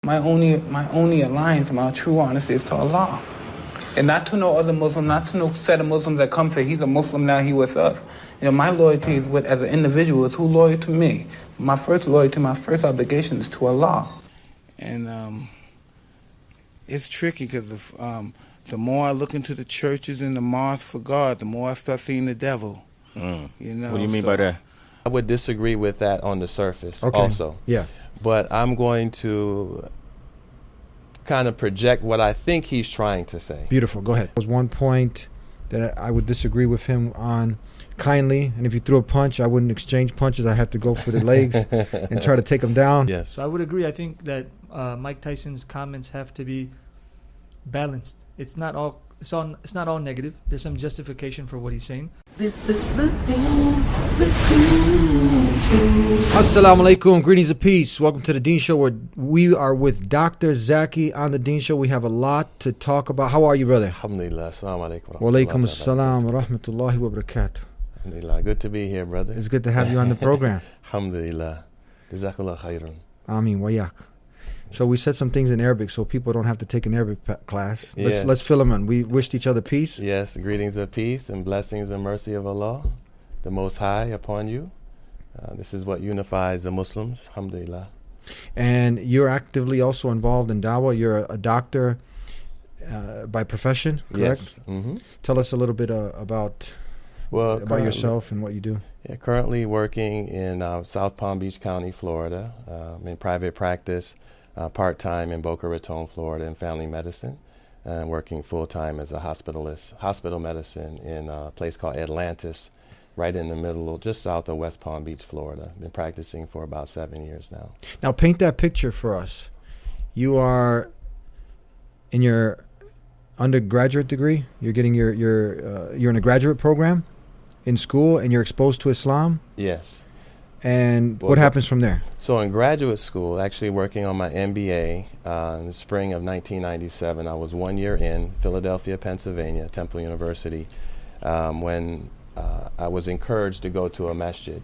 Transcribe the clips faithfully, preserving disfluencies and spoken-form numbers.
My only, my only alliance, my true honesty is to Allah. And not to no other Muslim, not to no set of Muslims that come say he's a Muslim now, he with us. You know, my loyalty is with, as an individual, is who loyal to me. My first loyalty, my first obligation is to Allah. And um, it's tricky because um, the more I look into the churches and the mosques for God, the more I start seeing the devil. Mm. You know, what do you mean so by that? I would disagree with that on the surface Okay. also. Yeah. But I'm going to kind of project what I think he's trying to say. Beautiful. Go ahead. There was one point that I would disagree with him on kindly, and if you threw a punch, I wouldn't exchange punches. I had to go for the legs and try to take him down. Yes. So I would agree. I think that uh, Mike Tyson's comments have to be balanced. It's not all. It's all. It's not all negative. There's some justification for what he's saying. This is the Deen, the Deen Show. Assalamu alaikum, greetings of peace. Welcome to the Deen Show, where we are with Doctor Zaki on the Deen Show. We have a lot to talk about. How are you, brother? Alhamdulillah. Assalamu alaikum. Wa alaikum assalam wa rahmatullahi wa barakatuh. Alhamdulillah. Good to be here, brother. It's good to have you on the program. Alhamdulillah. Jazakallah khairan. Ameen wa yak. So we said some things in Arabic so people don't have to take an Arabic pa- class. Let's, Yes. let's fill them in. We wished each other peace. Yes, greetings of peace and blessings and mercy of Allah, the Most High, upon you. Uh, this is what unifies the Muslims. Alhamdulillah. And you're actively also involved in dawah. You're a, a doctor uh, by profession, correct? Yes. hmm Tell us a little bit uh, about Well, about currently- yourself and what you do. Yeah, currently working in uh, South Palm Beach County, Florida, um, in private practice, uh, part-time in Boca Raton, Florida, in family medicine, and working full-time as a hospitalist, hospital medicine in a place called Atlantis, right in the middle, just south of West Palm Beach, Florida. Been practicing for about seven years now. Now paint that picture for us. You are in your undergraduate degree. You're getting your your uh, you're in a graduate program in school, and you're exposed to Islam. Yes. And Well, what the- happens from there? So in graduate school, actually working on my M B A uh, in the spring of nineteen ninety-seven, I was one year in Philadelphia, Pennsylvania, Temple University, um, when uh, I was encouraged to go to a masjid.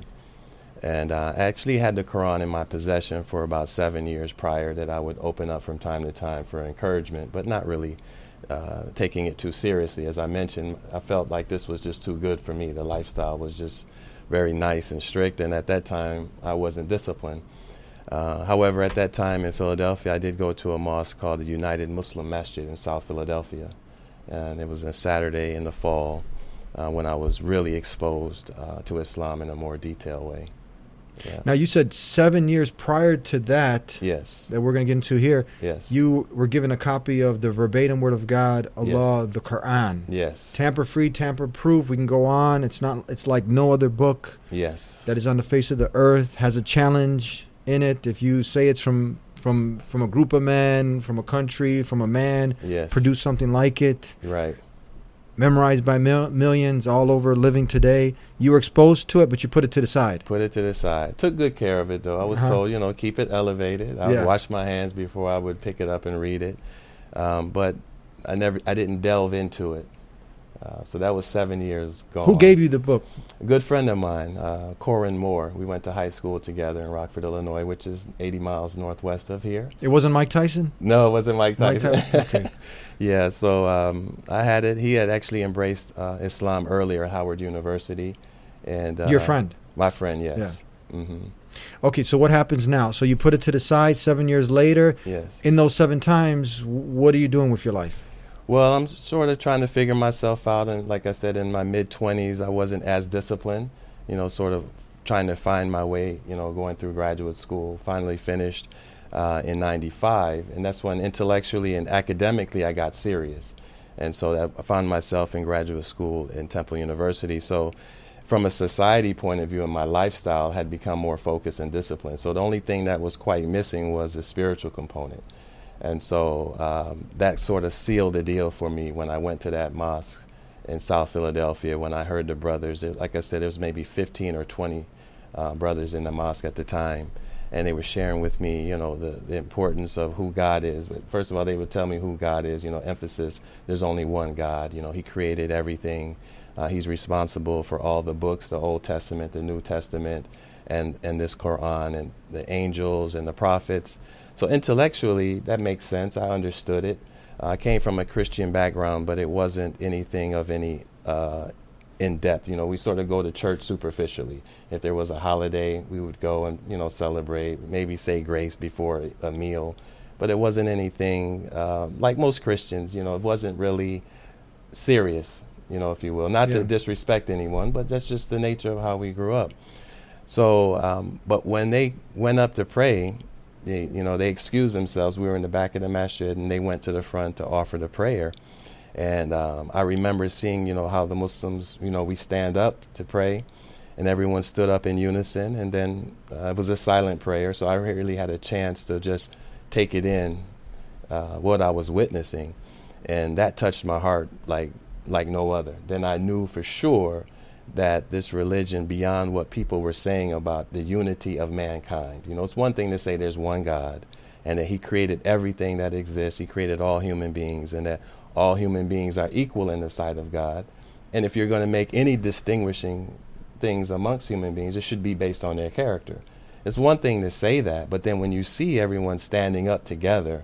And uh, I actually had the Quran in my possession for about seven years prior that I would open up from time to time for encouragement, but not really uh, taking it too seriously. As I mentioned, I felt like this was just too good for me. The lifestyle was just very nice and strict, and at that time I wasn't disciplined. Uh, however, at that time in Philadelphia, I did go to a mosque called the United Muslim Masjid in South Philadelphia, and it was a Saturday in the fall uh, when I was really exposed uh, to Islam in a more detailed way. Yeah. Now you said seven years prior to that Yes. that we're going to get into here. Yes. You were given a copy of the verbatim Word of God, Allah, the Quran. Yes. Tamper-free, tamper-proof. We can go on. It's not. It's like no other book Yes. that is on the face of the earth. Has a challenge in it. If you say it's from from from a group of men, from a country, from a man, Yes. produce something like it, Right. memorized by mil- millions all over living today. You were exposed to it, but you put it to the side. Put it to the side. Took good care of it, though. I was Uh-huh. told, you know, keep it elevated. I Yeah. would wash my hands before I would pick it up and read it. Um, but I never, I didn't delve into it. Uh, so that was seven years gone. Who gave you the book? A good friend of mine, uh, Corin Moore. We went to high school together in Rockford, Illinois, which is eighty miles northwest of here. It wasn't Mike Tyson? No, it wasn't Mike Mike Tyson. Tyson, okay. Yeah, so um, I had it. He had actually embraced uh, Islam earlier at Howard University. And uh, Your friend? My friend, yes. hmm Okay, so what happens now? So you put it to the side seven years later. Yes. In those seven times, w- what are you doing with your life? Well, I'm sort of trying to figure myself out, and like I said, in my mid-twenties, I wasn't as disciplined, you know, sort of trying to find my way, you know, going through graduate school, finally finished uh, in ninety-five, and that's when intellectually and academically I got serious. And so that I found myself in graduate school in Temple University. So from a society point of view, and my lifestyle had become more focused and disciplined. So the only thing that was quite missing was the spiritual component. And so um, that sort of sealed the deal for me when I went to that mosque in South Philadelphia, when I heard the brothers. It, like I said, there was maybe fifteen or twenty uh, brothers in the mosque at the time. and they were sharing with me, you know, the, the importance of who God is. But first of all, they would tell me who God is, you know, emphasis, there's only one God, you know, he created everything. Uh, he's responsible for all the books, the Old Testament, the New Testament, and, and this Quran, and the angels and the prophets. So intellectually, that makes sense. I understood it. Uh, I came from a Christian background, but it wasn't anything of any uh, in depth. You know, we sort of go to church superficially. If there was a holiday, we would go and, you know, celebrate, maybe say grace before a meal. But it wasn't anything, uh, like most Christians, you know, it wasn't really serious, you know, if you will. Not Yeah. to disrespect anyone, but that's just the nature of how we grew up. So, um, but when they went up to pray, they, you know, they excused themselves. We were in the back of the masjid, and they went to the front to offer the prayer. And um, I remember seeing, you know, how the Muslims, you know, we stand up to pray, and everyone stood up in unison, and then uh, it was a silent prayer, so I really had a chance to just take it in, uh, what I was witnessing, and that touched my heart like like no other. Then I knew for sure that this religion, beyond what people were saying about the unity of mankind, you know, it's one thing to say there's one God, and that he created everything that exists, he created all human beings, and that all human beings are equal in the sight of God. And if you're going to make any distinguishing things amongst human beings, it should be based on their character. It's one thing to say that, but then when you see everyone standing up together,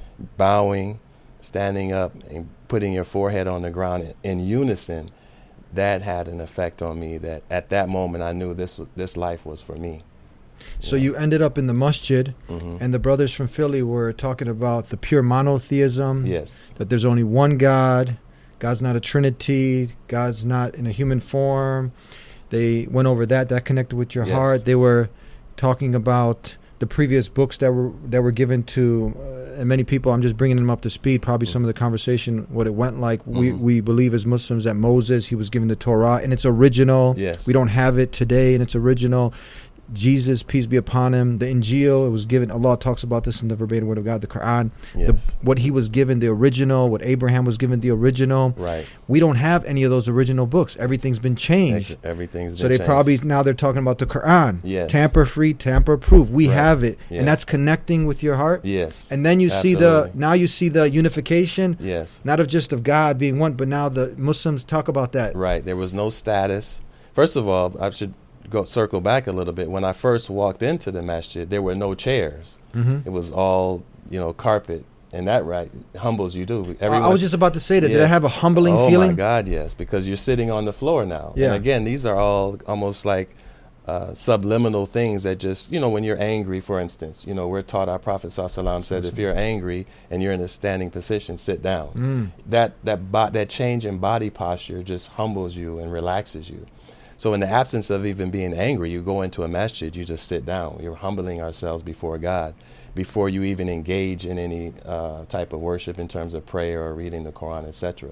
bowing, standing up, and putting your forehead on the ground in, in unison, that had an effect on me that at that moment I knew this w- this life was for me. So you ended up in the masjid, Mhm. and the brothers from Philly were talking about the pure monotheism. Yes. That there's only one God. God's not a trinity. God's not in a human form. They went over that. That connected with your Yes. heart. They were talking about the previous books that were that were given to uh, and many people. I'm just bringing them up to speed. Probably some of the conversation, what it went like. We Mhm. we believe as Muslims that Moses, he was given the Torah, and it's original. Yes. We don't have it today, and it's original. Jesus, peace be upon him, the Injil, it was given, Allah talks about this in the verbatim word of God, the Quran, Yes. the, what he was given, the original, what Abraham was given, the original. Right. We don't have any of those original books. Everything's been changed. Ex- Everything's been So they changed. probably, now they're talking about the Quran. Yes. Tamper-free, tamper-proof. We Right. have it. Yes. And that's connecting with your heart. Yes. And then you see the, Absolutely. now you see the unification, Yes. not of just of God being one, but now the Muslims talk about that. Right. There was no status. First of all, I should go circle back a little bit. When I first walked into the masjid, there were no chairs. Mm-hmm. It was all, you know, carpet, and that right humbles you too. I I was just about to say that. Did I Yes. have a humbling oh feeling? my God, yes, because you're sitting on the floor now. Yeah. And again, these are all almost like uh, subliminal things that just, you know, when you're angry, for instance, you know, we're taught, our Prophet ﷺ said, if you're angry and you're in a standing position, sit down. Mm. That that bo- that change in body posture just humbles you and relaxes you. So in the absence of even being angry, you go into a masjid, you just sit down. You're humbling ourselves before God before you even engage in any uh, type of worship in terms of prayer or reading the Quran, et cetera.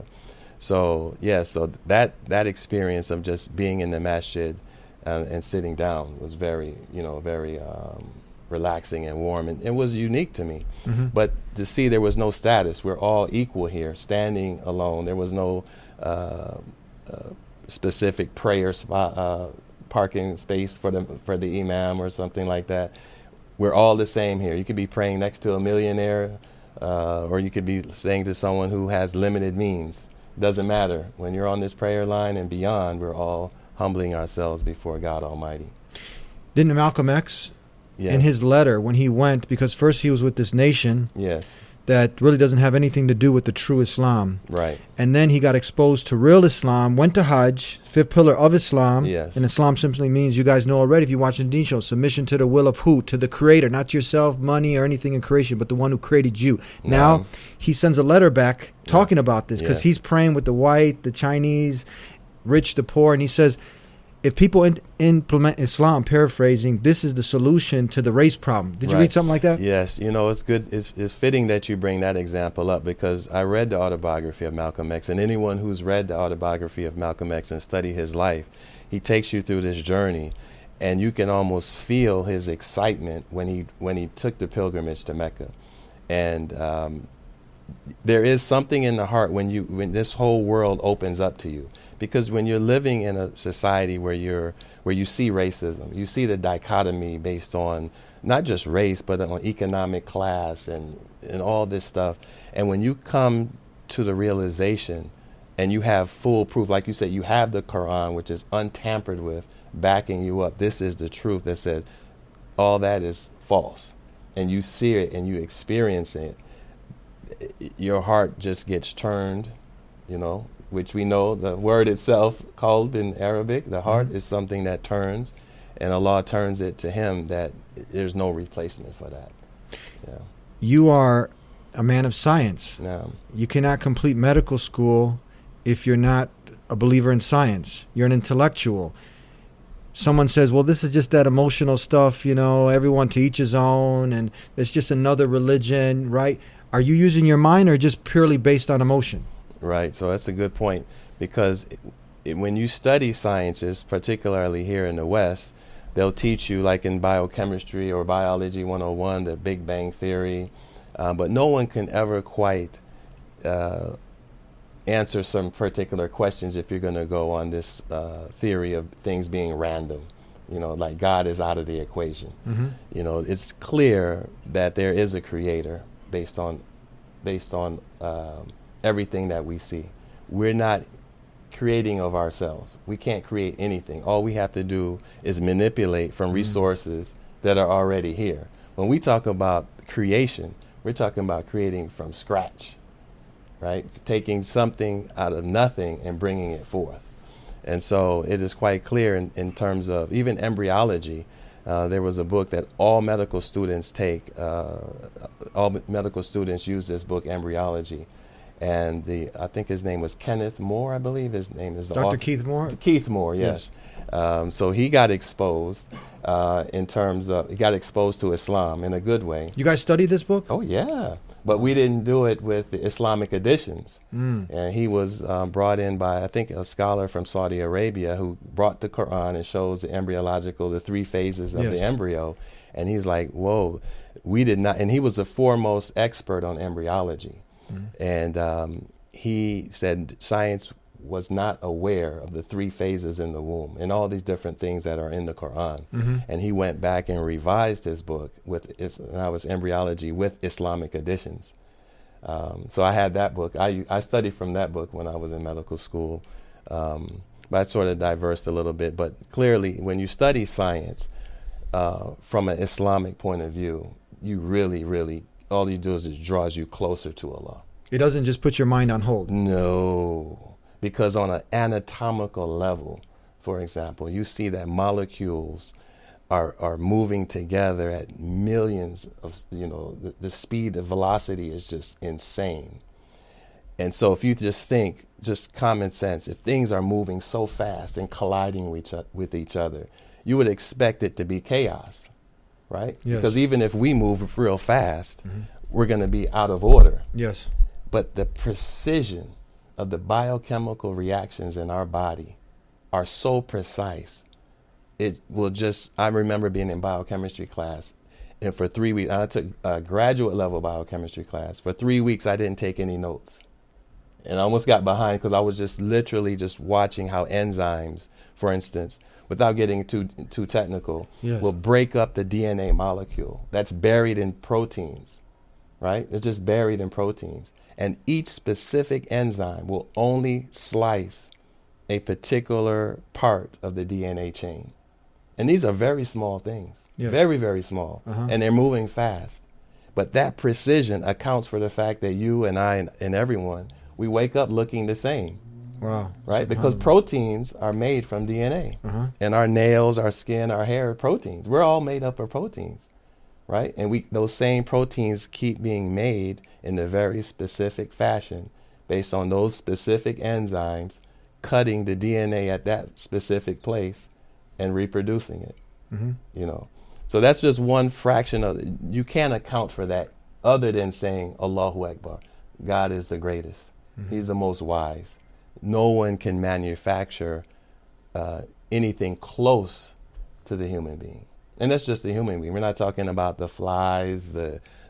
So yeah, so that that experience of just being in the masjid uh, and sitting down was very, you know, very um, relaxing and warm, and it was unique to me. Mhm. But to see there was no status, we're all equal here, standing alone. There was no uh, uh, specific prayer spot, uh, parking space for the for the imam or something like that. We're all the same here. You could be praying next to a millionaire, uh, or you could be saying to someone who has limited means. Doesn't matter. When you're on this prayer line and beyond, we're all humbling ourselves before God Almighty. Didn't Malcolm X, Yeah. in his letter, when he went, because first he was with this nation Yes. that really doesn't have anything to do with the true Islam. Right. And then he got exposed to real Islam, went to Hajj, fifth pillar of Islam. Yes. And Islam simply means, you guys know already if you watch the Deen show, submission to the will of who? To the Creator, not yourself, money, or anything in creation, but the one who created you. Now, Naam. he sends a letter back talking about this because Yes. he's praying with the white, the Chinese, rich, the poor, and he says, if people in, implement Islam, paraphrasing, this is the solution to the race problem. Did you Right. read something like that? Yes, you know, it's good. It's, it's fitting that you bring that example up because I read the autobiography of Malcolm X, and anyone who's read the autobiography of Malcolm X and study his life, he takes you through this journey, and you can almost feel his excitement when he when he took the pilgrimage to Mecca, and um, there is something in the heart when you when this whole world opens up to you, because when you're living in a society where you're where you see racism, you see the dichotomy based on not just race but on economic class and and all this stuff, and when you come to the realization and you have full proof, like you said, you have the Quran, which is untampered with, backing you up. This is the truth that says all that is false, and you see it and you experience it. Your heart just gets turned, you know, which we know the word itself called in Arabic, the heart mm-hmm. is something that turns, and Allah turns it to Him, that there's no replacement for that. Yeah. You are a man of science. Yeah. You cannot complete medical school if you're not a believer in science. You're an intellectual. Someone says, well, this is just that emotional stuff, you know, everyone to each his own, and it's just another religion, right? Are you using your mind or just purely based on emotion? Right. So that's a good point, because it, it, when you study sciences, particularly here in the West, they'll teach you, like in biochemistry or biology one oh one, the Big Bang Theory, uh, but no one can ever quite uh, answer some particular questions if you're going to go on this uh, theory of things being random. You know, like God is out of the equation. Mm-hmm. You know, it's clear that there is a creator based on based on um, everything that we see. We're not creating of ourselves. We can't create anything. All we have to do is manipulate from mm-hmm. resources that are already here. When we talk about creation, we're talking about creating from scratch, right? Taking something out of nothing and bringing it forth. And so it is quite clear in, in terms of even embryology. Uh, there was a book that all medical students take. Uh, all medical students use this book, Embryology. And the I think his name was Kenneth Moore, I believe his name is. Doctor Keith Moore? Keith Moore, yes. yes. Um, so he got exposed uh, in terms of, he got exposed to Islam in a good way. You guys studied this book? Oh, yeah. But we didn't do it with the Islamic editions. Mm. And he was um, brought in by, I think, a scholar from Saudi Arabia who brought the Quran and shows the embryological, the three phases of yes. the embryo. And he's like, whoa, we did not. And he was the foremost expert on embryology. Mm. And um, he said science was not aware of the three phases in the womb and all these different things that are in the Quran. Mm-hmm. And he went back and revised his book with is, now it's Embryology with Islamic editions. Um, so I had that book. I I studied from that book when I was in medical school. Um, but I sort of diversed a little bit. But clearly, when you study science uh, from an Islamic point of view, you really, really, all you do is it draws you closer to Allah. It doesn't just put your mind on hold. No. Because on an anatomical level, for example, you see that molecules are are moving together at millions of, you know, the, the speed, the velocity is just insane. And so if you just think, just common sense, if things are moving so fast and colliding with each, with each other, you would expect it to be chaos, right? Yes. Because even if we move real fast, mm-hmm. we're going to be out of order. Yes. But the precision of the biochemical reactions in our body are so precise. It will just, I remember being in biochemistry class, and for three weeks, I took a graduate level biochemistry class. For three weeks, I didn't take any notes. And I almost got behind because I was just literally just watching how enzymes, for instance, without getting too too technical, yes. will break up the D N A molecule that's buried in proteins, right? It's just buried in proteins. And each specific enzyme will only slice a particular part of the D N A chain. And these are very small things, yes. very, very small, uh-huh. and they're moving fast. But that precision accounts for the fact that you and I and, and everyone, we wake up looking the same. Wow. Right? Because proteins are made from D N A. Uh-huh. And our nails, our skin, our hair are proteins. We're all made up of proteins. Right? And we those same proteins keep being made in a very specific fashion based on those specific enzymes cutting the D N A at that specific place and reproducing it. Mm-hmm. You know. So that's just one fraction of it. You can't account for that other than saying Allahu Akbar. God is the greatest. Mm-hmm. He's the most wise. No one can manufacture uh, anything close to the human being. And that's just the human being. We're not talking about the flies, the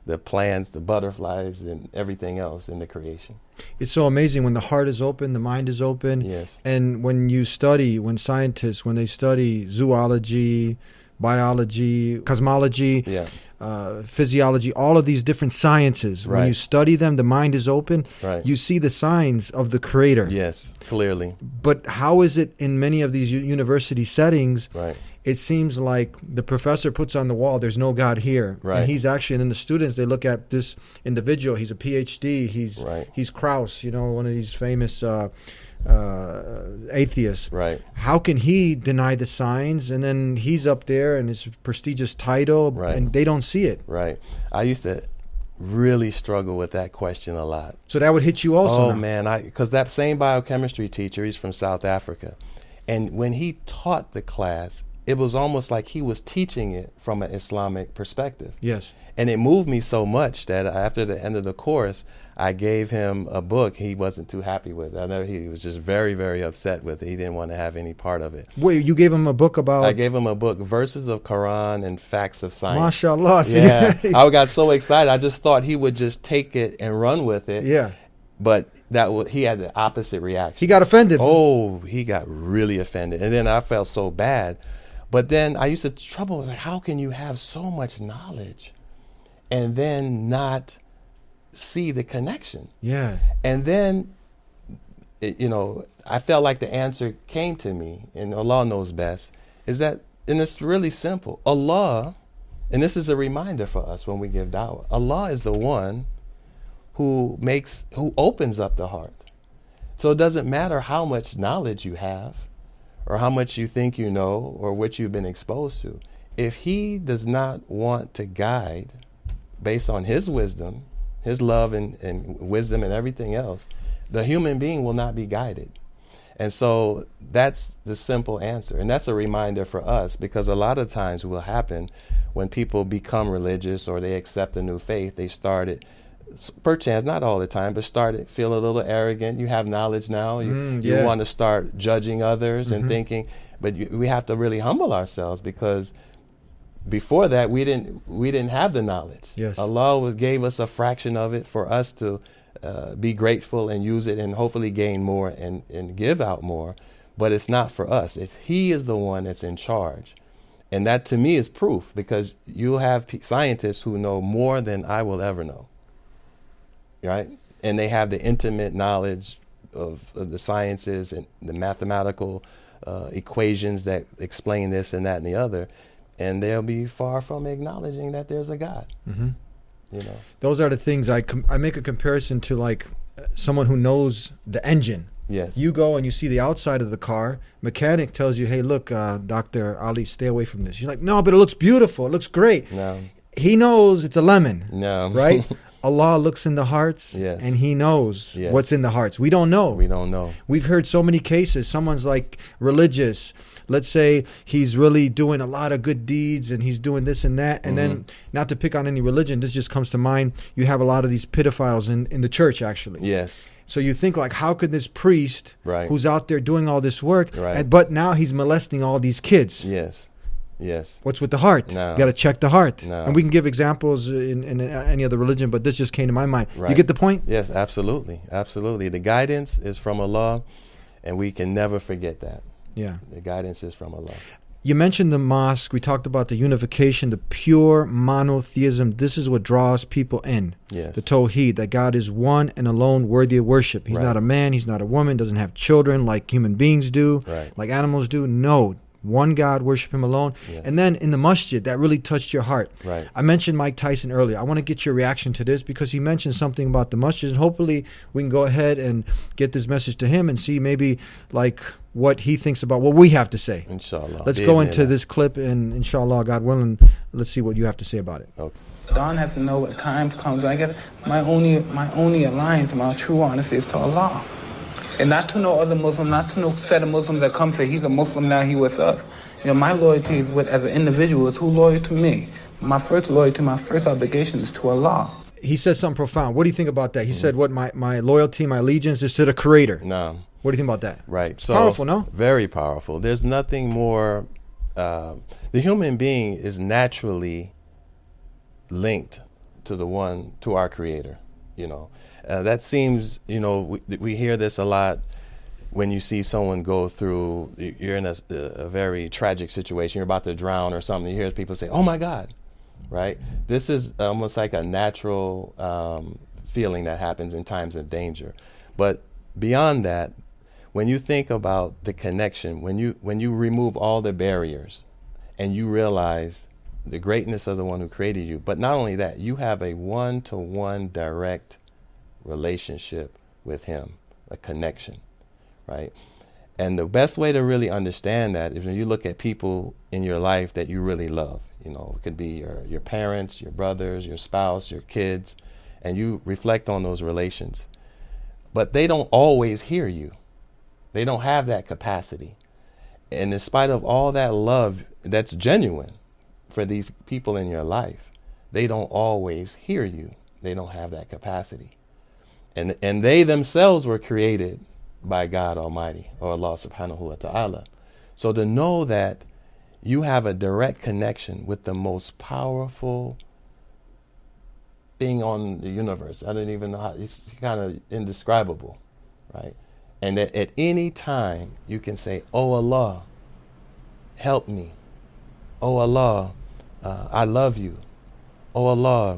the plants, the butterflies, and everything else in the creation. It's so amazing when the heart is open, the mind is open. Yes. And when you study, when scientists, when they study zoology, biology, cosmology, Yeah. uh, physiology, all of these different sciences, when Right. you study them, the mind is open. Right. You see the signs of the Creator. Yes, clearly. But how is it in many of these u- university settings? Right. It seems like the professor puts on the wall, there's no God here. Right. And he's actually, and then the students, they look at this individual, he's a P H D, he's Right. he's Krauss, you know, one of these famous uh, uh, atheists. Right. How can he deny the signs? And then he's up there and his prestigious title, Right. and they don't see it. Right. I used to really struggle with that question a lot. So that would hit you also. Oh now. man, I because that same biochemistry teacher, he's from South Africa, and when he taught the class, it was almost like he was teaching it from an Islamic perspective. Yes. And it moved me so much that after the end of the course, I gave him a book he wasn't too happy with. I know he was just very, very upset with it. He didn't want to have any part of it. Wait, you gave him a book about. I gave him a book, Verses of Quran and Facts of Science. MashaAllah. see? Yeah, I got so excited. I just thought he would just take it and run with it. Yeah. But that w- he had the opposite reaction. He got offended. Oh, he got really offended. And then I felt so bad. But then I used to trouble, like, how can you have so much knowledge and then not see the connection? Yeah. And then, it, you know, I felt like the answer came to me, and Allah knows best, is that, and it's really simple. Allah, and this is a reminder for us when we give da'wah, Allah is the one who makes, who opens up the heart. So it doesn't matter how much knowledge you have, or how much you think you know, or what you've been exposed to. If he does not want to guide based on his wisdom, his love and, and wisdom and everything else, the human being will not be guided. And so that's the simple answer. And that's a reminder for us, because a lot of times will happen when people become religious or they accept a new faith, they started, perchance, not all the time, but started feel a little arrogant. You have knowledge now. You, Mm, you yeah. want to start judging others Mhm. and thinking, but you, we have to really humble ourselves, because before that we didn't we didn't have the knowledge. Yes. Allah was, gave us a fraction of it for us to uh, be grateful and use it and hopefully gain more and, and give out more. But it's not for us. If He is the one that's in charge. And that to me is proof, because you'll have p- scientists who know more than I will ever know. Right? And they have the intimate knowledge of, of the sciences and the mathematical uh, equations that explain this and that and the other. And they'll be far from acknowledging that there's a God. Mm-hmm. You know. Those are the things I com- I make a comparison to, like uh, someone who knows the engine. Yes. You go and you see the outside of the car. Mechanic tells you, "Hey, look, uh, Doctor Ali, stay away from this." You're like, "No, but it looks beautiful. It looks great." No. He knows it's a lemon, No. right? Allah looks in the hearts, Yes. and He knows Yes. what's in the hearts. We don't know. We don't know. We've heard so many cases. Someone's like religious. Let's say he's really doing a lot of good deeds and he's doing this and that. And then, not to pick on any religion, this just comes to mind. You have a lot of these pedophiles in, in the church, actually. Yes. So you think, like, how could this priest Right. who's out there doing all this work, Right. and, but now he's molesting all these kids? Yes. Yes. What's with the heart? No. You got to check the heart. No. And we can give examples in, in any other religion, but this just came to my mind. You Right. get the point? Yes, absolutely. Absolutely. The guidance is from Allah, and we can never forget that. Yeah. The guidance is from Allah. You mentioned the mosque. We talked about the unification, the pure monotheism. This is what draws people in. Yes. The Tawheed, that God is one and alone worthy of worship. He's Right. not a man. He's not a woman. Doesn't have children like human beings do, Right. like animals do. No. One God, worship Him alone. Yes. And then in the masjid, that really touched your heart. Right. I mentioned Mike Tyson earlier. I want to get your reaction to this because he mentioned something about the masjid, and hopefully we can go ahead and get this message to him and see maybe like what he thinks about what we have to say. Inshallah. Let's go Bi-idhnillah. into this clip, and inshallah, God willing, let's see what you have to say about it. Okay. Don has to know what times comes. I get my only my only alliance, my true honesty is to Allah. And not to no other Muslim, not to no set of Muslims that come say he's a Muslim now, he with us. You know, my loyalty is with, as an individual, is who loyal to me. My first loyalty, my first obligation is to Allah. He says something profound. What do you think about that? He said, what, my, my loyalty, my allegiance is to the Creator. No. What do you think about that? Right. So powerful, no? Very powerful. There's nothing more. Uh, the human being is naturally linked to the one, to our Creator. You know, uh, that seems, you know, we, we hear this a lot when you see someone go through, you're in a, a very tragic situation, you're about to drown or something, you hear people say, oh my God, right? This is almost like a natural um, feeling that happens in times of danger. But beyond that, when you think about the connection, when you when you remove all the barriers and you realize the greatness of the one who created you, but not only that, you have a one-to-one direct relationship with him, a connection, right? And the best way to really understand that is when you look at people in your life that you really love. You know, it could be your, your parents, your brothers, your spouse, your kids, and you reflect on those relations. But they don't always hear you. They don't have that capacity. And in spite of all that love that's genuine for these people in your life, they don't always hear you. They don't have that capacity. And and they themselves were created by God Almighty, or Allah subhanahu wa ta'ala. So to know that you have a direct connection with the most powerful thing on the universe, I don't even know how, it's kind of indescribable, right? And that at any time you can say, oh Allah, help me. Oh Allah, uh, I love you. Oh Allah,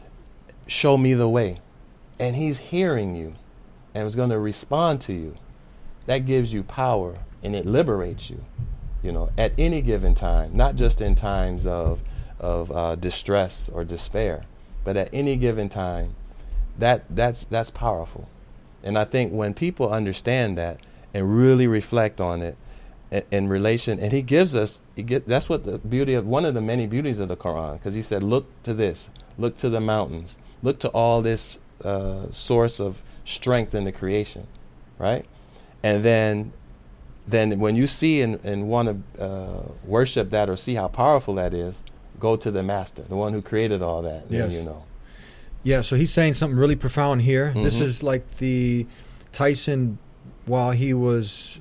show me the way. And he's hearing you and is going to respond to you. That gives you power and it liberates you, you know, at any given time, not just in times of, of uh, distress or despair, but at any given time, that, that's, that's powerful. And I think when people understand that and really reflect on it in, in relation, and he gives us, he get, that's what the beauty of, one of the many beauties of the Quran, because he said, look to this, look to the mountains, look to all this uh, source of strength in the creation, right? And then then when you see and, and want to uh, worship that or see how powerful that is, go to the master, the one who created all that, yes. and you know. Yeah, so he's saying something really profound here. Mm-hmm. This is like the Tyson, while he was,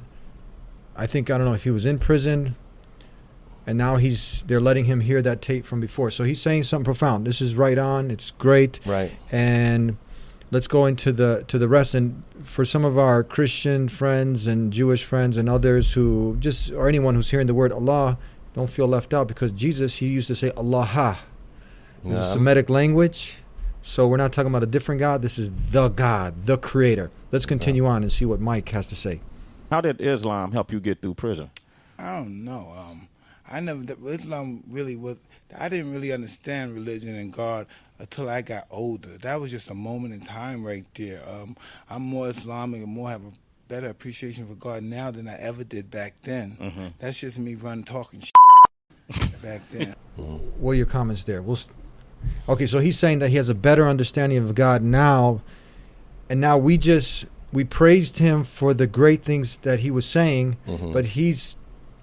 I think, I don't know if he was in prison, and now he's, they're letting him hear that tape from before. So he's saying something profound. This is right on. It's great. Right. And let's go into the to the rest. And for some of our Christian friends and Jewish friends and others who just, or anyone who's hearing the word Allah, don't feel left out, because Jesus, he used to say Allah. It's a Semitic language. So we're not talking about a different God. This is the God, the creator. Let's continue on and see what Mike has to say. How did Islam help you get through prison? I don't know. Um, I never, Islam really was, I didn't really understand religion and God until I got older. That was just a moment in time right there. Um, I'm more Islamic and more have a better appreciation for God now than I ever did back then. Mm-hmm. That's just me run talking shit back then. What are your comments there? We'll. St- Okay, so he's saying that he has a better understanding of God now, and now we just, we praised him for the great things that he was saying, mm-hmm. but he's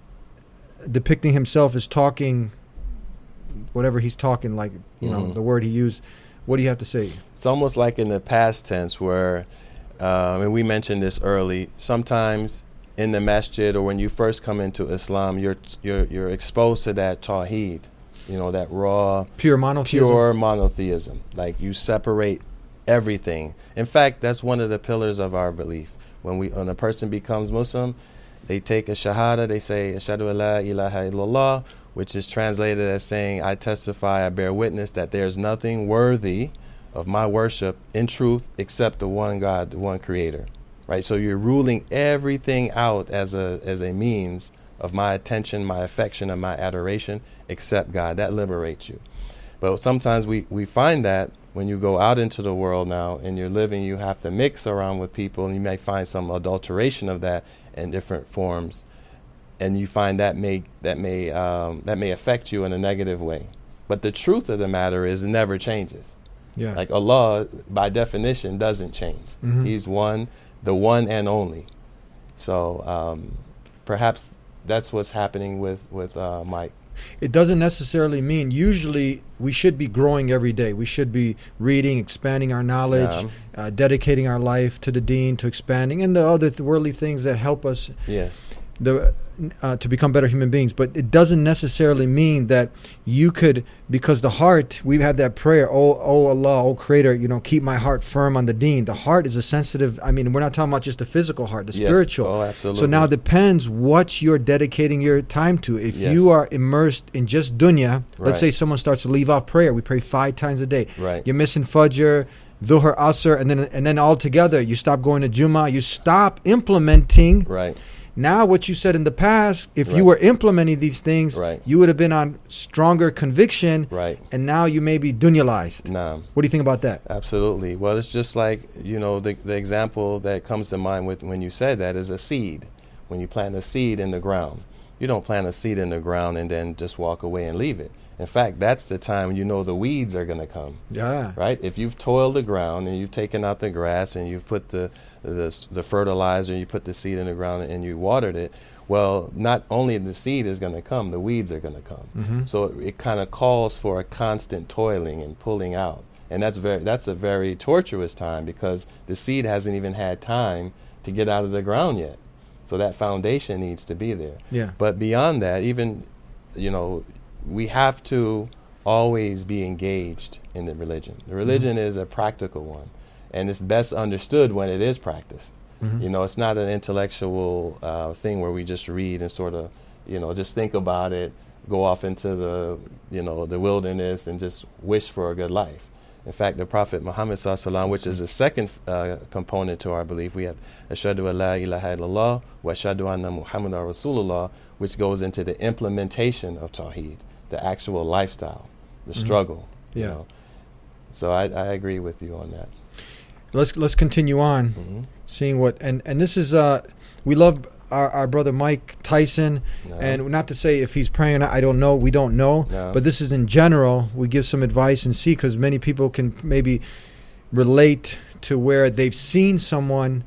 depicting himself as talking, whatever he's talking, like, you mm-hmm. know, the word he used. What do you have to say? It's almost like in the past tense where, um, and we mentioned this early, sometimes in the masjid or when you first come into Islam, you're you're you're exposed to that tawheed. You know, that raw, pure monotheism. Pure monotheism. Like you separate everything. In fact, that's one of the pillars of our belief. When we, when a person becomes Muslim, they take a shahada. They say Ashhadu an la ilaha illallah, which is translated as saying, I testify, I bear witness that there's nothing worthy of my worship in truth except the one God, the one Creator. Right. So you're ruling everything out as a as a means of my attention, my affection, and my adoration, except God. That liberates you. But sometimes we, we find that when you go out into the world now and you're living, you have to mix around with people, and you may find some adulteration of that in different forms, and you find that may that may um, that may affect you in a negative way. But the truth of the matter is, it never changes. Yeah. Like Allah, by definition, doesn't change. Mm-hmm. He's one, the one and only. So um, perhaps that's what's happening with, with uh, Mike. It doesn't necessarily mean, usually we should be growing every day. We should be reading, expanding our knowledge, yeah. uh, dedicating our life to the deen, to expanding, and the other th- worldly things that help us. Yes. the uh, to become better human beings. But it doesn't necessarily mean that you could, because the heart, we have that prayer, oh, oh Allah, oh Creator, you know, keep my heart firm on the deen. The heart is a sensitive, I mean, we're not talking about just the physical heart, the Yes. spiritual. Oh, absolutely. So now it depends what you're dedicating your time to. If Yes. you are immersed in just dunya, Right. let's say someone starts to leave off prayer, we pray five times a day. Right. You're missing Fajr, Dhuhr, Asr, and then and then all together you stop going to Jummah, you stop implementing. Right. Now what you said in the past, if Right. you were implementing these things, Right. you would have been on stronger conviction, Right. and now you may be dunyalized. Nah. What do you think about that? Absolutely. Well, it's just like, you know, the, the example that comes to mind with when you said that is a seed. When you plant a seed in the ground, you don't plant a seed in the ground and then just walk away and leave it. In fact, that's the time you know the weeds are going to come, Yeah. right? If you've toiled the ground and you've taken out the grass and you've put the, the, the fertilizer, you put the seed in the ground and you watered it, well, not only the seed is going to come, the weeds are going to come. Mhm. So it, it kind of calls for a constant toiling and pulling out. And that's very that's a very torturous time because the seed hasn't even had time to get out of the ground yet. So that foundation needs to be there. Yeah. But beyond that, even, you know, we have to always be engaged in the religion. The religion is a practical one, and it's best understood when it is practiced. Mhm. You know, it's not an intellectual uh, thing where we just read and sort of, you know, just think about it, go off into the, you know, the wilderness and just wish for a good life. In fact, the Prophet Muhammad sallallahu alaihi wasallam, which is the second uh, component to our belief, we have Ashhadu an la ilaha illallah wa ashhadu anna Muhammadan Rasulullah, which goes into the implementation of Tawheed, the actual lifestyle, the Mhm. struggle. You Yeah. know? So I, I agree with you on that. Let's let's continue on, Mhm. seeing what and and this is uh we love our, our brother Mike Tyson, No. and not to say if he's praying or not, I don't know, we don't know, No. but this is in general. We give some advice and see, because many people can maybe relate to where they've seen someone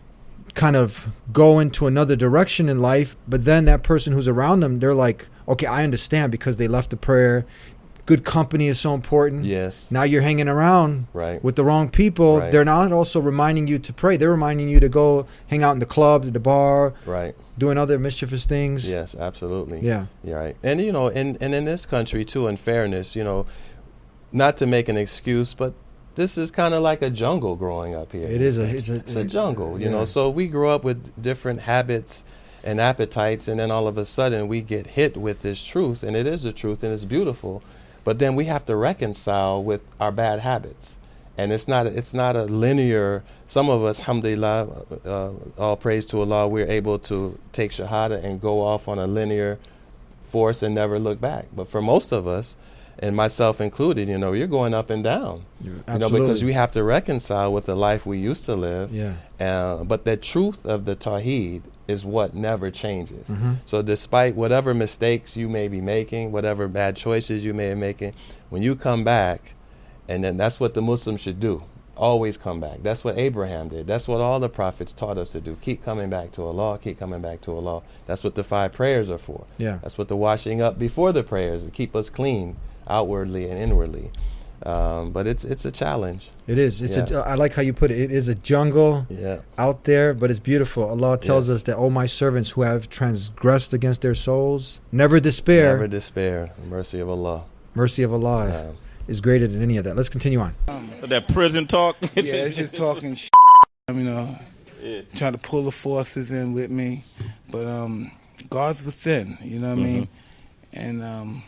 kind of go into another direction in life, but then that person who's around them, they're like, okay, I understand, because they left the prayer. Good company is so important. Yes. Now you're hanging around Right. with the wrong people. Right. They're not also reminding you to pray. They're reminding you to go hang out in the club, the bar, Right. doing other mischievous things. Yes, absolutely. Yeah. You're right. And, you know, and, and in this country, too, in fairness, you know, not to make an excuse, but this is kind of like a jungle growing up here. It is a- it's a- it's a jungle, you yeah. know. So we grow up with different habits and appetites, and then all of a sudden we get hit with this truth, and it is the truth, and it's beautiful. But then we have to reconcile with our bad habits. And it's not it's not a linear. Some of us, alhamdulillah, uh, all praise to Allah, we're able to take shahada and go off on a linear force and never look back. But for most of us, and myself included, you know, you're going up and down. You know, because Absolutely. we have to reconcile with the life we used to live. Yeah. Uh, but the truth of the Tawheed is what never changes. Mhm. So despite whatever mistakes you may be making, whatever bad choices you may be making, when you come back, and then that's what the Muslims should do, always come back. That's what Abraham did. That's what all the prophets taught us to do. Keep coming back to Allah, keep coming back to Allah. That's what the five prayers are for. Yeah. That's what the washing up before the prayers, to keep us clean outwardly and inwardly. Um, but it's it's a challenge. It is. It's Yeah. a. I like how you put it. It is a jungle Yeah. out there, but it's beautiful. Allah tells Yes. us that, "Oh, my servants who have transgressed against their souls, never despair. Never despair. The mercy of Allah. Mercy of Allah Um, is greater than any of that." Let's continue on. That prison talk. Yeah, it's just talking shit. I mean, uh, Yeah. trying to pull the forces in with me, but um, God's within. You know what I mean? And um,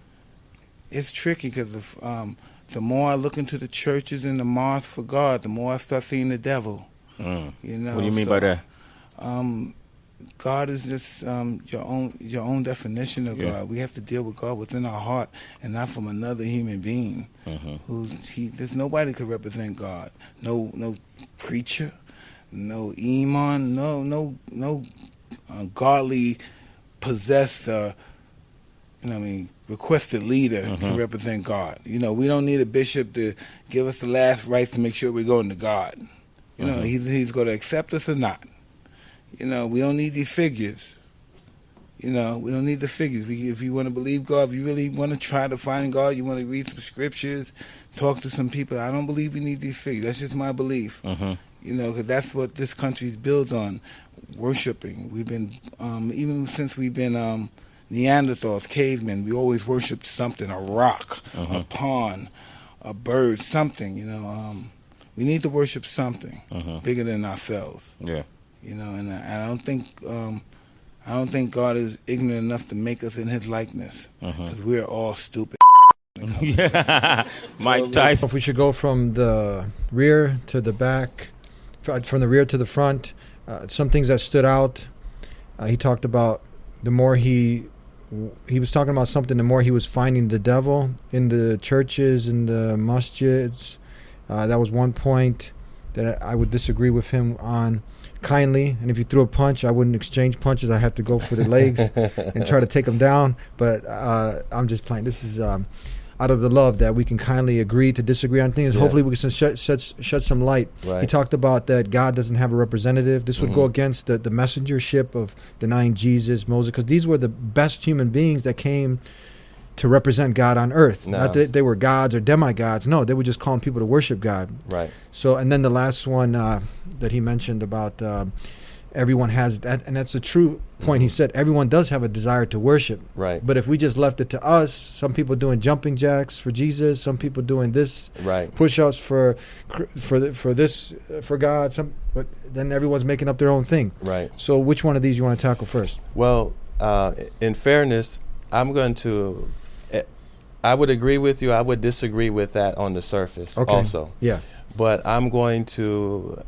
it's tricky because if um, the more I look into the churches and the mosques for God, the more I start seeing the devil. Mm. You know. What do you mean so, by that? Um, God is just um, your own your own definition of Yeah. God. We have to deal with God within our heart and not from another human being. Mm-hmm. Who's he? There's nobody could represent God. No, no preacher, no imam, no, no, no uh, godly possessed. Uh, you know, what I mean, requested leader Mhm. can represent God. You know, we don't need a bishop to give us the last rites to make sure we're going to God. You know, Mhm. he's he's going to accept us or not. You know, we don't need these figures. You know, we don't need the figures. We, if you want to believe God, if you really want to try to find God, you want to read some scriptures, talk to some people. I don't believe we need these figures. That's just my belief. Mm-hmm. You know, because that's what this country's built on, worshiping. We've been, um, even since we've been um, Neanderthals, cavemen, we always worshipped something, a rock, Uh-huh. a pond, a bird, something, you know. Um, we need to worship something Uh-huh. bigger than ourselves, Yeah. you know, and I, I don't think um, I don't think God is ignorant enough to make us in his likeness, Uh-huh. because we're all stupid. Yeah. Mike So, Tyson. If we should go from the rear to the back, fr- from the rear to the front, uh, some things that stood out. Uh, he talked about the more he he was talking about something, the more he was finding the devil in the churches, in the masjids. Uh, that was one point that I would disagree with him on. Kindly, and if you threw a punch, I wouldn't exchange punches. I had to go for the legs and try to take them down. But uh, I'm just playing. This is um, out of the love that we can kindly agree to disagree on things. Yeah. Hopefully, we can shed, shed, shed some light. Right. He talked about that God doesn't have a representative. This would Mhm. go against the, the messengership of denying Jesus, Moses, because these were the best human beings that came to represent God on earth. No. Not that they were gods or demigods. No, they were just calling people to worship God. Right. So, and then the last one uh, that he mentioned about um, everyone has that, and that's a true point. He Mhm. said everyone does have a desire to worship, Right. but if we just left it to us, some people doing jumping jacks for Jesus, some people doing this Right. push-ups for cr- for the, for this uh, for God. Some, but then everyone's making up their own thing. Right. So, which one of these you want to tackle first? Well, uh, in fairness, I'm going to. eh, I would agree with you. I would disagree with that on the surface Okay. also. Yeah. But I'm going to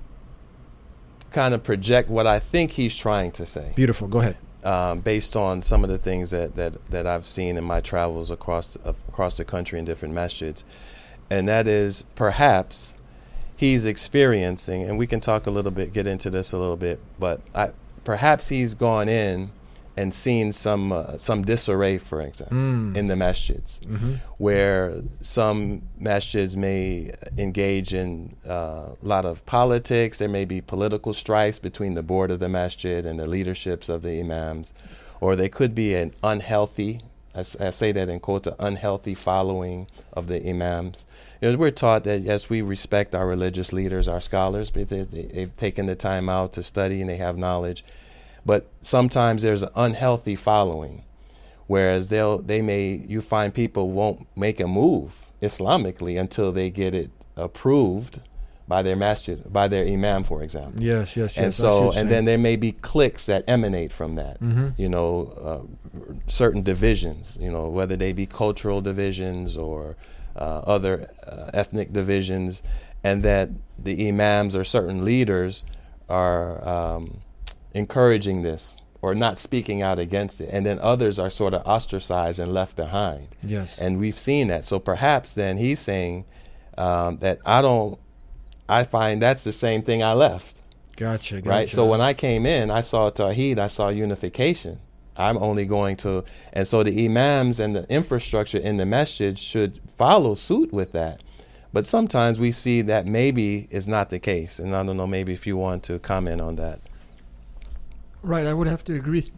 kind of project what I think he's trying to say, Beautiful. Go ahead. um, based on some of the things that, that, that I've seen in my travels across uh, across the country in different masjids, and that is perhaps he's experiencing, and we can talk a little bit, get into this a little bit, but I, perhaps he's gone in and seen some uh, some disarray, for example, Mm. in the masjids, Mm-hmm. where some masjids may engage in uh, a lot of politics. There may be political strifes between the board of the masjid and the leaderships of the imams, or there could be an unhealthy, I, s- I say that in quotes, an unhealthy following of the imams. You know, we're taught that yes, we respect our religious leaders, our scholars, because they, they've taken the time out to study and they have knowledge. But sometimes there's an unhealthy following, whereas they'll they may you find people won't make a move Islamically until they get it approved by their masjid, by their imam, for example. Yes. Yes. Yes. And I see so, what and you're then saying. there may be cliques that emanate from that. Mhm. You know, uh, certain divisions. You know, whether they be cultural divisions or uh, other uh, ethnic divisions, and that the imams or certain leaders are um, encouraging this or not speaking out against it, and then others are sort of ostracized and left behind. Yes. And we've seen that. So perhaps then he's saying um, that I don't. I find that's the same thing I left. Gotcha. Gotcha. Right. So when I came in, I saw Tawheed, I saw unification. I'm only going to, and so the imams and the infrastructure in the masjid should follow suit with that. But sometimes we see that maybe is not the case. And I don't know, maybe if you want to comment on that. Right, I would have to agree.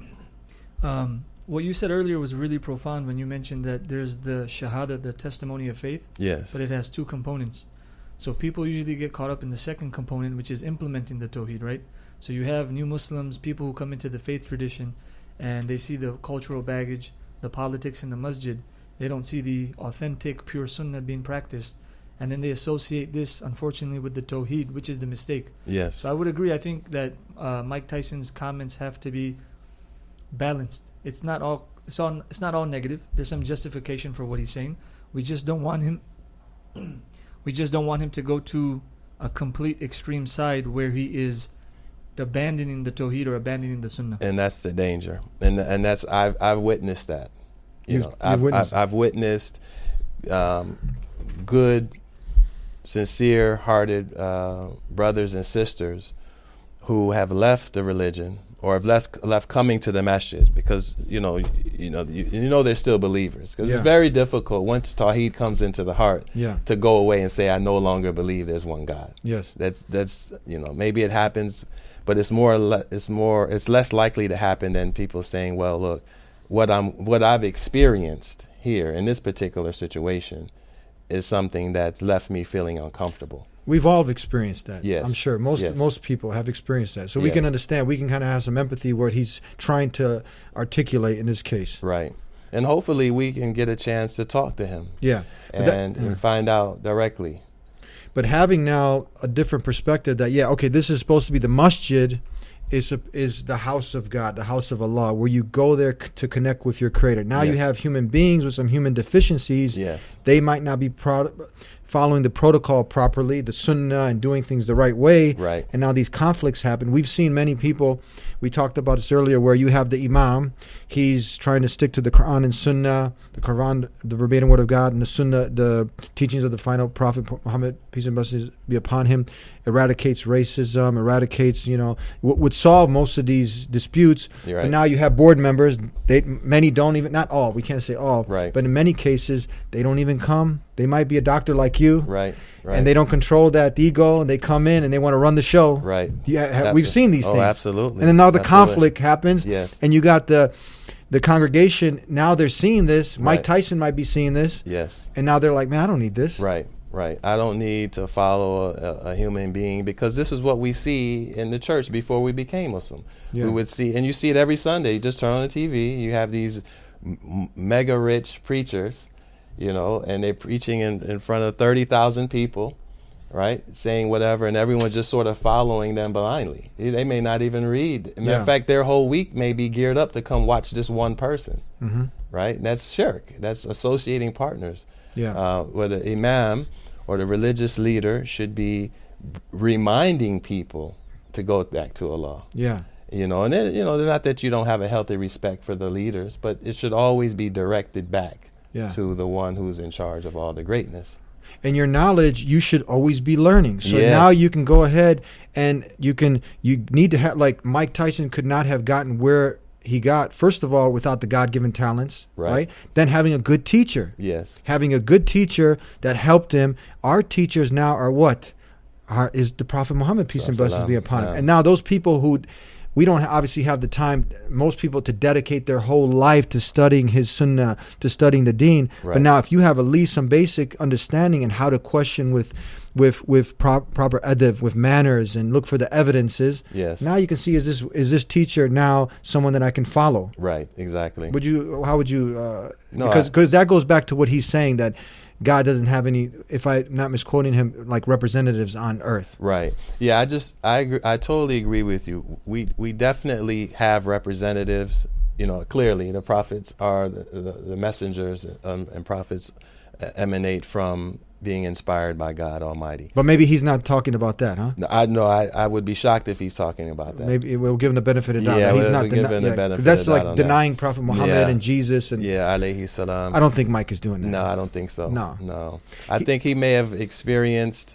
Um, what you said earlier was really profound when you mentioned that there's the shahada, the testimony of faith, Yes. but it has two components. So people usually get caught up in the second component, which is implementing the Tawheed, right? So you have new Muslims, people who come into the faith tradition, and they see the cultural baggage, the politics in the masjid. They don't see the authentic, pure sunnah being practiced. And then they associate this, unfortunately, with the Tawheed, which is the mistake. Yes. So I would agree. I think that uh, Mike Tyson's comments have to be balanced. It's not all it's all it's not all negative. There's some justification for what he's saying. We just don't want him. we just don't want him to go to a complete extreme side where he is abandoning the Tawheed or abandoning the Sunnah. And that's the danger. And and that's I've I've witnessed that. You You've- know, you've I've, witnessed I've I've witnessed um, good, sincere-hearted uh, brothers and sisters who have left the religion or have left left coming to the masjid because you know you, you know you, you know they're still believers because Yeah. it's very difficult once Tawheed comes into the heart Yeah. to go away and say I no longer believe there's one God. Yes. That's that's you know maybe it happens, but it's more le- it's more it's less likely to happen than people saying, well, look, what I'm what I've experienced here in this particular situation is something that's left me feeling uncomfortable. We've all experienced that. Yes. I'm sure most Yes. most people have experienced that. So we Yes. can understand. We can kind of have some empathy what he's trying to articulate in this case. Right. And hopefully we can get a chance to talk to him Yeah. But that- and, yeah. and find out directly. But having now a different perspective that, yeah, okay, this is supposed to be the masjid, is a, is the house of God, the house of Allah, where you go there c- to connect with your Creator. Now you Yes. have human beings with some human deficiencies. Yes. They might not be pro- following the protocol properly, the sunnah, and doing things the right way. Right. And now these conflicts happen. We've seen many people, we talked about this earlier, where you have the imam, he's trying to stick to the Quran and sunnah, the Quran, the verbatim word of God, and the sunnah, the teachings of the final prophet Muhammad, peace and blessings be upon him, eradicates racism, eradicates, you know, w- would solve most of these disputes. You're But right. now you have board members, they many don't even, not all, we can't say all, Right. but in many cases, they don't even come. They might be a doctor like you, Right. Right. and they don't control that ego, and they come in and they want to run the show. Right. Yeah, ha- we've Absol- seen these oh, things. absolutely. And then now the Absolutely. conflict happens, Yes. and you got the the congregation. Now they're seeing this. Mike Right. Tyson might be seeing this, Yes. and now they're like, "Man, I don't need this." Right. Right. I don't need to follow a, a human being because this is what we see in the church before we became Muslim. Yeah. We would see, and you see it every Sunday. You just turn on the T V. You have these m- m- mega rich preachers, you know, and they're preaching in, in front of thirty thousand people, right? Saying whatever, and everyone's just sort of following them blindly. They they may not even read. Matter Yeah. of fact, their whole week may be geared up to come watch this one person, Mm-hmm. right? And that's shirk. That's associating partners. Yeah. Uh, where the imam or the religious leader should be reminding people to go back to Allah. Yeah. You know, and then, you know, not that you don't have a healthy respect for the leaders, but it should always be directed back Yeah. to the one who's in charge of all the greatness. And your knowledge, you should always be learning. So Yes. now you can go ahead and you can, you need to have, like Mike Tyson could not have gotten where he got, first of all, without the God-given talents, Right. right? Then having a good teacher. Yes. Having a good teacher that helped him. Our teachers now are what? Are, is the Prophet Muhammad, peace and blessings be upon him. Yeah. And now those people who, we don't obviously have the time, most people, to dedicate their whole life to studying his sunnah, to studying the deen. But Right. now if you have at least some basic understanding and how to question with with with pro- proper adab, with manners, and look for the evidences, Yes. now you can see, is this is this teacher now someone that I can follow? Right. Exactly. Would you, how would you, uh, No, because I- because that goes back to what he's saying, that God doesn't have any, if I'm not misquoting him, like representatives on earth. Right. Yeah, I just I agree, I totally agree with you. We we definitely have representatives. You know, clearly the prophets are the, the, the messengers, um, and prophets uh, emanate from being inspired by God Almighty. But maybe he's not talking about that, huh? No, I know I, I would be shocked if he's talking about that. Maybe we'll give him the benefit of the doubt. Yeah, that he's we'll- not we'll give deni- him the yeah, 'cause benefit that's of the like doubt on that. denying Prophet Muhammad Yeah. and Jesus, and Yeah, alayhi salam. I don't think Mike is doing that. No, I don't think so. No. no. I He- think he may have experienced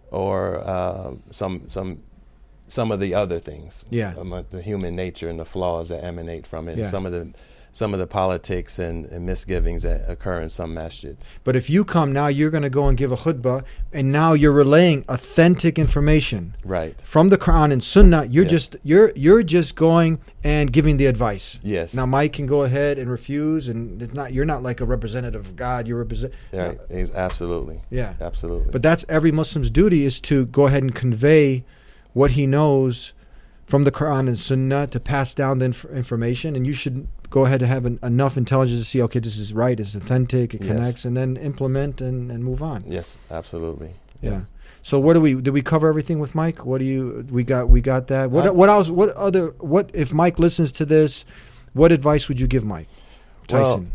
or uh, some some some of the other things. Yeah. Um, uh, the human nature and the flaws that emanate from it. Yeah. And some of the some of the politics and, and misgivings that occur in some masjids. But if you come now, you're going to go and give a khutbah, and now you're relaying authentic information Right. from the Quran and Sunnah. You're Yeah. just you're you're just going and giving the advice. Yes. Now Mike can go ahead and refuse, and it's not, you're not like a representative of God. You're represent. Right. Is absolutely. Yeah. Absolutely. But that's every Muslim's duty, is to go ahead and convey what he knows from the Quran and Sunnah, to pass down the inf- information. And you should go ahead and have an, enough intelligence to see, okay, this is right, it's authentic, it Yes. connects, and then implement and, and move on. yes, absolutely. Yeah. So what do we did we cover everything with Mike? What do you we got we got that? What I- what else what other what if Mike listens to this, what advice would you give Mike Tyson?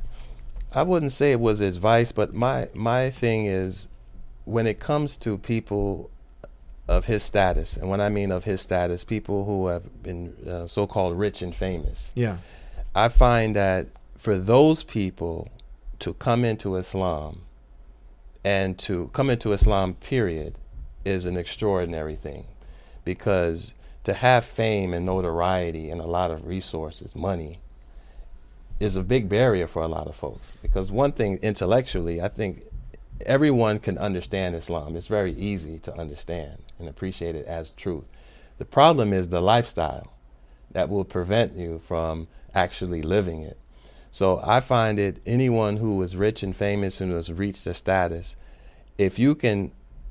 I wouldn't say it was advice, but my my thing is, when it comes to people of his status, and when I mean of his status, people who have been uh, so-called rich and famous, yeah. I find that for those people to come into Islam, and to come into Islam, period, is an extraordinary thing, because to have fame and notoriety and a lot of resources, money, is a big barrier for a lot of folks. Because one thing, intellectually, I think everyone can understand Islam. It's very easy to understand and appreciate it as truth. The problem is the lifestyle that will prevent you from actually living it. So I find it, anyone who is rich and famous and has reached a status, if you can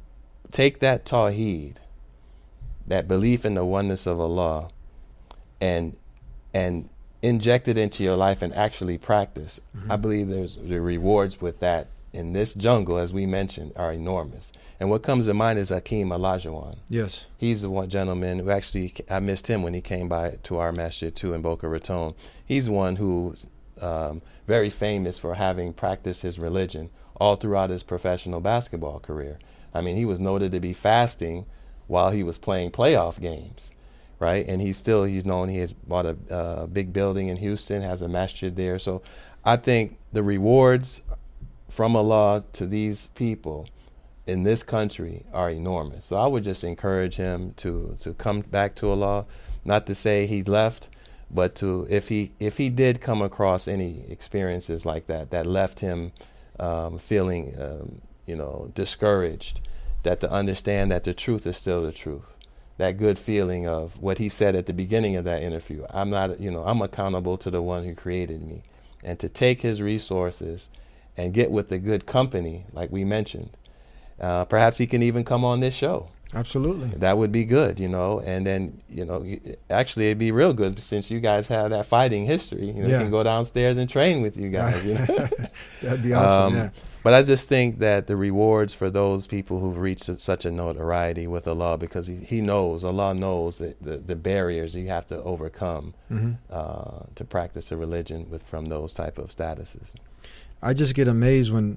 take that tawheed, that belief in the oneness of Allah, and and inject it into your life and actually practice, mm-hmm. I believe there's the rewards with that in this jungle, as we mentioned, are enormous. And what comes to mind is Hakeem Olajuwon. Yes. He's the one gentleman who actually, I missed him when he came by to our masjid too in Boca Raton. He's one who's um, very famous for having practiced his religion all throughout his professional basketball career. I mean, he was noted to be fasting while he was playing playoff games, right? And he's still, he's known, he has bought a uh, big building in Houston, has a masjid there. So I think the rewards from Allah to these people in this country are enormous. So I would just encourage him to to come back to Allah, not to say he left, but to, if he if he did come across any experiences like that that left him um, feeling um, you know discouraged, that to understand that the truth is still the truth. That good feeling of what he said at the beginning of that interview. I'm not, you know, I'm accountable to the one who created me, and to take his resources and get with the good company, like we mentioned. Uh, perhaps he can even come on this show. Absolutely. That would be good, you know. And then, you know, actually it'd be real good since you guys have that fighting history. You know, yeah. he can go downstairs and train with you guys. You know? That'd be awesome. um, yeah. But I just think that the rewards for those people who've reached such a notoriety with Allah, because he, he knows, Allah knows that the, the barriers you have to overcome mm-hmm. uh, to practice a religion with from those type of statuses. I just get amazed when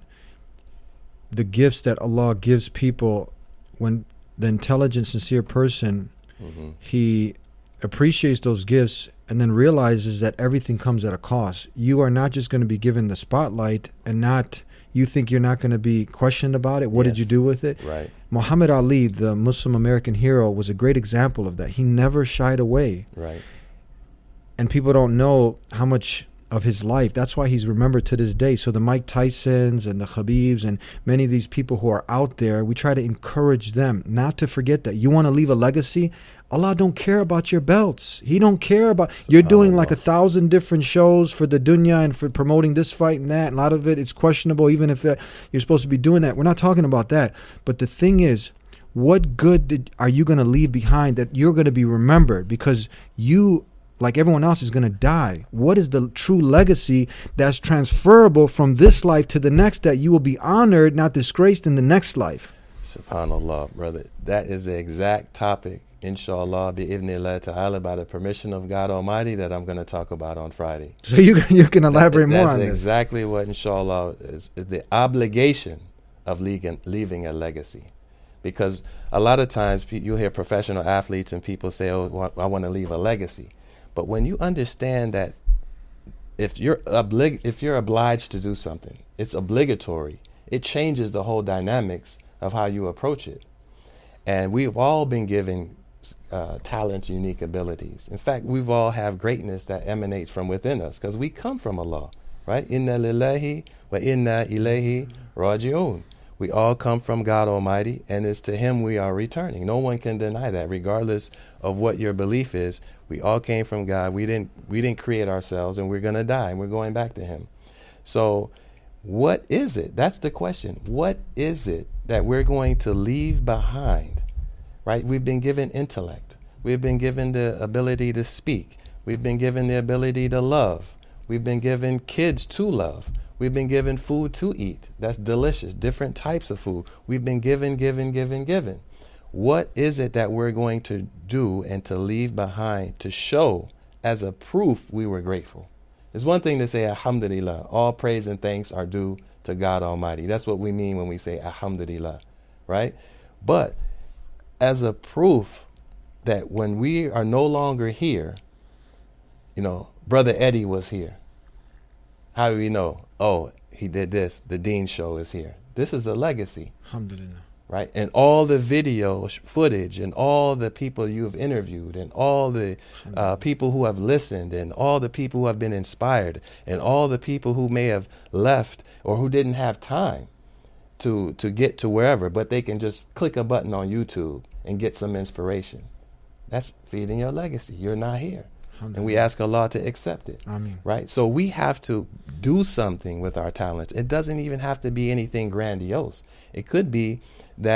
the gifts that Allah gives people, when the intelligent, sincere person, mm-hmm. he appreciates those gifts and then realizes that everything comes at a cost. You are not just going to be given the spotlight and not, you think you're not going to be questioned about it. What yes. did you do with it? Right. Muhammad Ali, the Muslim American hero, was a great example of that. He never shied away. Right. And people don't know how much of his life. That's why he's remembered to this day. So the Mike Tysons and the Khabibs and many of these people who are out there, we try to encourage them not to forget that. You want to leave a legacy? Allah don't care about your belts. He don't care about, you're doing like a thousand different shows for the dunya and for promoting this fight and that. A lot of it is questionable, even if it, you're supposed to be doing that. We're not talking about that. But the thing is, what good did, are you going to leave behind that you're going to be remembered? Because you, like everyone else, is going to die. What is the true legacy that's transferable from this life to the next, that you will be honored, not disgraced in the next life? SubhanAllah, brother. That is the exact topic, inshallah, bi'idhnillah ta'ala, by the permission of God Almighty, that I'm going to talk about on Friday. So you, you can elaborate that, more on this. this. That's exactly what, inshallah, is, is the obligation of leaving, leaving a legacy. Because a lot of times you'll hear professional athletes and people say, oh, I want to leave a legacy. But when you understand that if you're oblig- if you're obliged to do something, it's obligatory, it changes the whole dynamics of how you approach it. And we've all been given uh, talents, unique abilities. In fact, we've all have greatness that emanates from within us because we come from Allah, right? Inna lillahi wa inna ilayhi raji'un. We all come from God Almighty, and it's to Him we are returning. No one can deny that, regardless of what your belief is. We all came from God. We didn't we didn't create ourselves, and we're going to die, and we're going back to Him. So what is it? That's the question. What is it that we're going to leave behind, right? We've been given intellect. We've been given the ability to speak. We've been given the ability to love. We've been given kids to love. We've been given food to eat. That's delicious. Different types of food. We've been given, given, given, given. What is it that we're going to do and to leave behind to show as a proof we were grateful? It's one thing to say alhamdulillah. All praise and thanks are due to God Almighty. That's what we mean when we say alhamdulillah, right? But as a proof that when we are no longer here, you know, Brother Eddie was here. How do we know? Oh, he did this. The Dean Show is here. This is a legacy. Alhamdulillah. Right? And all the video footage and all the people you have interviewed and all the uh, people who have listened and all the people who have been inspired and all the people who may have left or who didn't have time to, to get to wherever, but they can just click a button on YouTube and get some inspiration. That's feeding your legacy. You're not here. And we ask Allah to accept it. Ameen. Right? So we have to do something with our talents. It doesn't even have to be anything grandiose. It could be that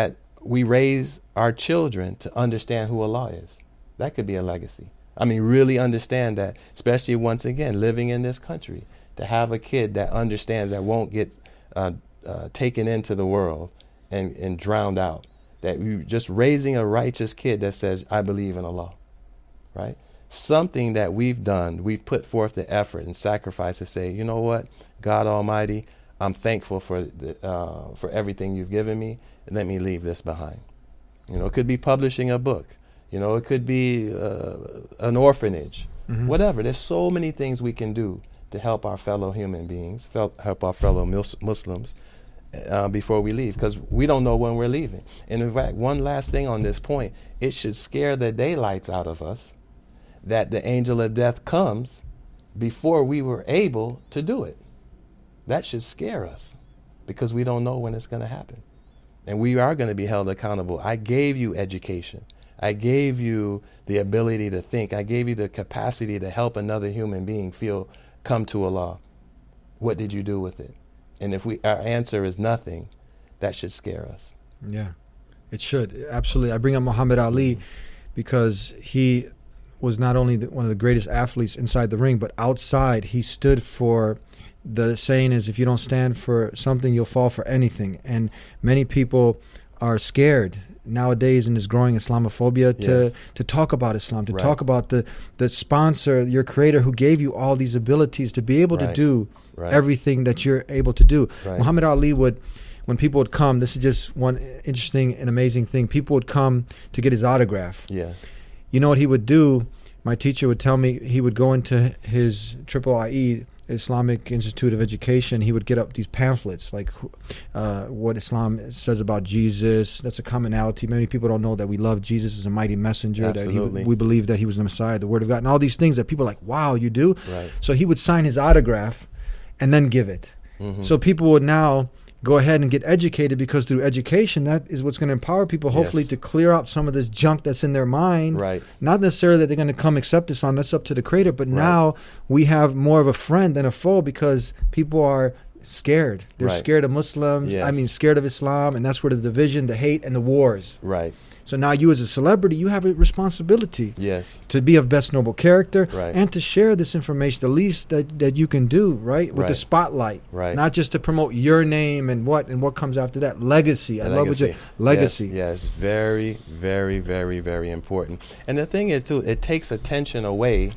we raise our children to understand who Allah is. That could be a legacy. I mean, really understand that, especially once again, living in this country, to have a kid that understands, that won't get uh, uh, taken into the world and, and drowned out. That you just raising a righteous kid that says, I believe in Allah, right? Something that we've done, we've put forth the effort and sacrifice to say, you know what, God Almighty, I'm thankful for the, uh, for everything you've given me, and let me leave this behind. You know, it could be publishing a book. You know, it could be uh, an orphanage, mm-hmm. whatever. There's so many things we can do to help our fellow human beings, help our fellow mus- Muslims uh, before we leave, because we don't know when we're leaving. And in fact, one last thing on this point, it should scare the daylights out of us that the angel of death comes before we were able to do it. That should scare us, because we don't know when it's going to happen. And we are going to be held accountable. I gave you education. I gave you the ability to think. I gave you the capacity to help another human being feel, come to Allah. What did you do with it? And if we, our answer is nothing, that should scare us. Yeah, it should. Absolutely. I bring up Muhammad Ali because he was not only the, one of the greatest athletes inside the ring, but outside he stood for, the saying is, if you don't stand for something, you'll fall for anything. And many people are scared nowadays in this growing Islamophobia to yes. to talk about Islam, to right. talk about the the sponsor, your creator, who gave you all these abilities to be able right. to do right. everything that you're able to do. Right. Muhammad Ali would, when people would come, this is just one interesting and amazing thing, people would come to get his autograph. Yeah. You know what he would do? My teacher would tell me he would go into his triple I E, Islamic Institute of Education. He would get up these pamphlets like uh, what Islam says about Jesus. That's a commonality. Many people don't know that we love Jesus as a mighty messenger. Absolutely. That he, we believe that he was the Messiah, the Word of God, and all these things that people are like, wow, you do? Right. So he would sign his autograph and then give it. Mm-hmm. So people would now go ahead and get educated, because through education, that is what's going to empower people, hopefully, yes. to clear out some of this junk that's in their mind. Right. Not necessarily that they're going to come accept Islam. That's up to the Creator. But right. now we have more of a friend than a foe, because people are scared. They're right. scared of Muslims. Yes. I mean, scared of Islam. And that's where the division, the hate, and the wars. Right. So now you as a celebrity, you have a responsibility yes. to be of best noble character right. and to share this information, the least that, that you can do, right? With right. the spotlight. Right. Not just to promote your name and what and what comes after that. Legacy. I legacy. love what you legacy. Yes, yes, very, very, very, very important. And the thing is too, it takes attention away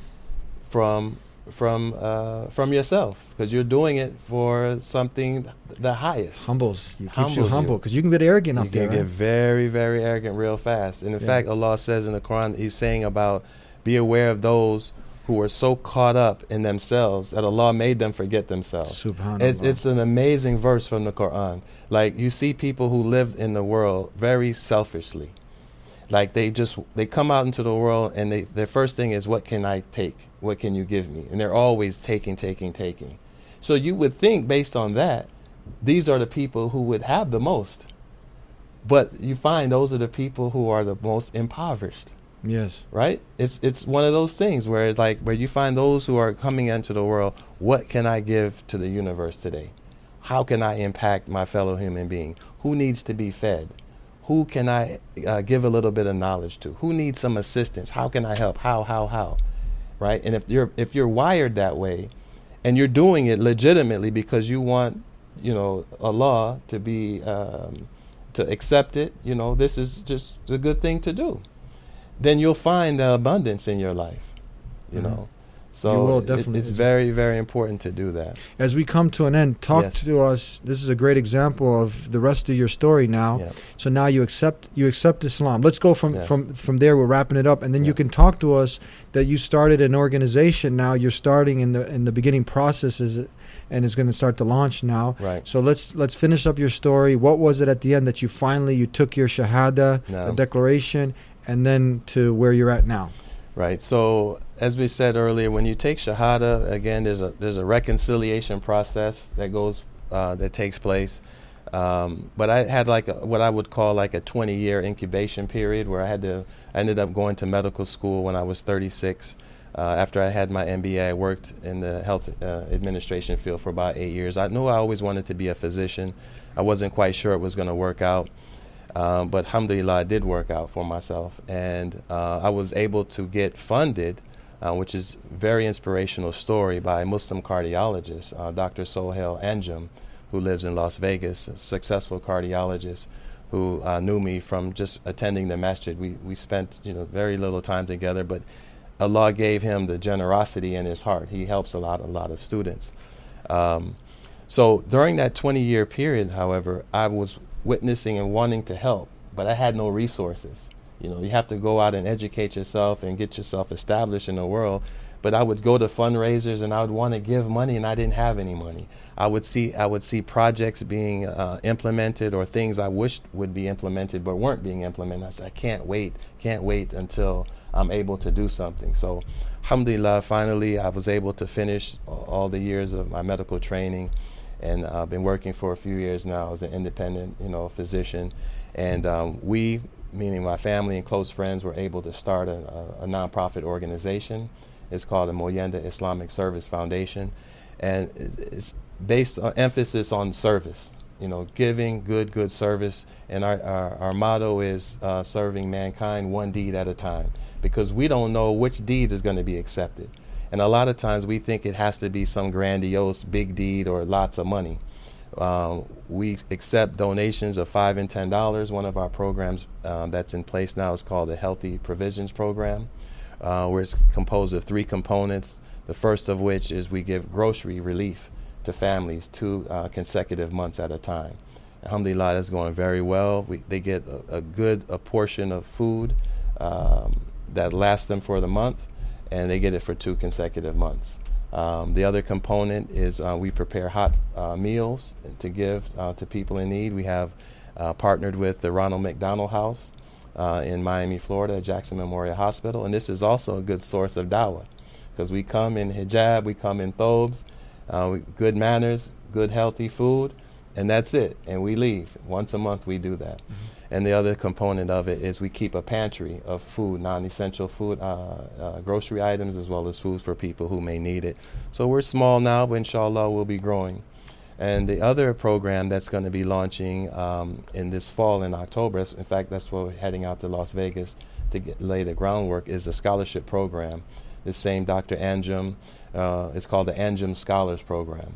from from uh, from yourself, because you're doing it for something the highest. Humbles. You keeps Humbles you humble, you. because you can get arrogant You up there. can get Right? very, very arrogant real fast. And in Yeah. fact, Allah says in the Quran, He's saying about, be aware of those who are so caught up in themselves that Allah made them forget themselves. Subhanallah. It, it's an amazing verse from the Quran. Like, you see people who live in the world very selfishly. Like, they just, they come out into the world and they, their first thing is, what can I take? What can you give me? And they're always taking, taking, taking. So you would think, based on that, these are the people who would have the most. But you find those are the people who are the most impoverished. Yes. Right? It's it's one of those things where it's like, where you find those who are coming into the world, what can I give to the universe today? How can I impact my fellow human being? Who needs to be fed? Who can I uh, give a little bit of knowledge to? Who needs some assistance? How can I help? How, how, how? Right? And if you're if you're wired that way, and you're doing it legitimately because you want, you know, Allah to be um, to accept it, you know, this is just a good thing to do, then you'll find the abundance in your life, you Mm-hmm. know. You So will, it- definitely. it's very, very important to do that. As we come to an end, talk Yes. to us. This is a great example of the rest of your story now. Yeah. So now you accept you accept Islam. Let's go from Yeah. from from there. We're wrapping it up, and then you Yeah. can talk to us that you started an organization. Now you're starting in the in the beginning processes, and it's going to start to launch now. Right. So let's let's finish up your story. What was it at the end that you finally you took your shahada, No. the declaration, and then to where you're at now? Right. So as we said earlier, when you take Shahada, again, there's a there's a reconciliation process that goes uh, that takes place. Um, but I had like a, what I would call like a twenty year incubation period, where I had to. I ended up going to medical school when I was thirty-six. Uh, after I had my M B A, I worked in the health uh, administration field for about eight years. I knew I always wanted to be a physician. I wasn't quite sure it was going to work out. Um, but alhamdulillah, it did work out for myself. And uh, I was able to get funded, uh, which is a very inspirational story, by a Muslim cardiologist, uh, Doctor Sohail Anjum, who lives in Las Vegas, a successful cardiologist who uh, knew me from just attending the masjid. We, we spent you know very little time together, but Allah gave him the generosity in his heart. He helps a lot, a lot of students. Um, so during that twenty-year period, however, I was witnessing and wanting to help, but I had no resources. You know, you have to go out and educate yourself and get yourself established in the world. But I would go to fundraisers and I would want to give money, and I didn't have any money. I would see I would see projects being uh, implemented, or things I wished would be implemented but weren't being implemented. I said, I can't wait, can't wait until I'm able to do something. So, alhamdulillah, finally I was able to finish all the years of my medical training, and I've uh, been working for a few years now as an independent, you know, physician. And um, we, meaning my family and close friends, were able to start a, a, a nonprofit organization. It's called the Moyenda Islamic Service Foundation, and it's based on emphasis on service, you know, giving good, good service. And our, our, our motto is uh, serving mankind one deed at a time, because we don't know which deed is going to be accepted. And a lot of times we think it has to be some grandiose big deed or lots of money. Um, we accept donations of five and ten dollars. One of our programs um, that's in place now is called the Healthy Provisions Program, uh, where it's composed of three components. The first of which is we give grocery relief to families two uh, consecutive months at a time. Alhamdulillah, that's going very well. We, they get a, a good a portion of food um, that lasts them for the month, and they get it for two consecutive months. Um, the other component is uh, we prepare hot uh, meals to give uh, to people in need. We have uh, partnered with the Ronald McDonald House uh, in Miami, Florida, Jackson Memorial Hospital, and this is also a good source of dawah, because we come in hijab, we come in thobes, uh, we, good manners, good healthy food, and that's it, and we leave. Once a month we do that. Mm-hmm. And the other component of it is we keep a pantry of food, non-essential food, uh, uh, grocery items, as well as food for people who may need it. So we're small now, but inshallah we'll be growing. And the other program that's going to be launching um, in this fall in October, in fact, that's where we're heading out to Las Vegas to get, lay the groundwork, is a scholarship program. This same Doctor Anjum, uh, it's called the Anjum Scholars Program.